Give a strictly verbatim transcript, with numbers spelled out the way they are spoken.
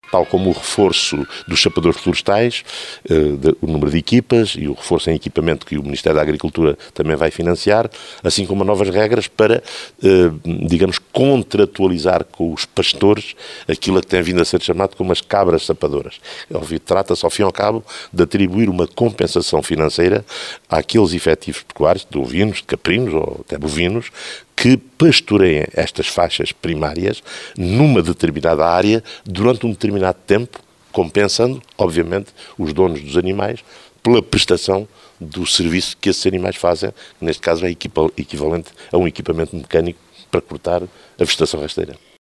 tal como o reforço dos chapadores florestais, o número de equipas e o reforço em equipamento que o Ministério da Agricultura também vai financiar, assim como novas regras para, digamos, contratualizar com os pastores aquilo que tem vindo a ser chamado como as cabras sapadoras. Trata-se, ao fim e ao cabo, de atribuir uma compensação financeira àqueles efetivos pecuários, de ovinos, de caprinos ou até bovinos, que pastoreiem estas faixas primárias numa determinada área durante um determinado tempo, compensando, obviamente, os donos dos animais pela prestação do serviço que esses animais fazem, que neste caso é equivalente a um equipamento mecânico para cortar a vegetação rasteira.